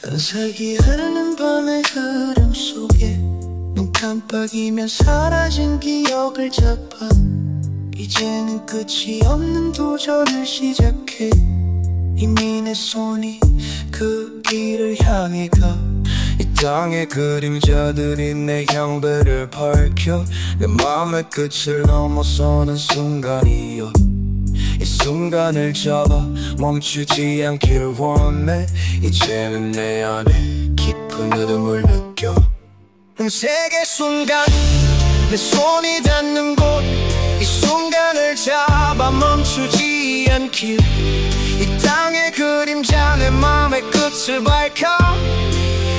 은색이 흐르는 밤의 흐름 속에 눈 깜빡이면 사라진 기억을 잡아 이제는 끝이 없는 도전을 시작해. 이미 내 손이 그 길을 향해 가. 이 땅의 그림자들이 내 향배를 밝혀 내 맘의 끝을 넘어서는 순간이여. 이 순간을 잡아 멈추지 않길 원해. 이제는 내 안에 깊은 흐름을 느껴. 색의 순간 내 손이 닿는 곳, 이 순간을 잡아 멈추지 않길. 이 땅의 그림자 내 맘의 끝을 밝혀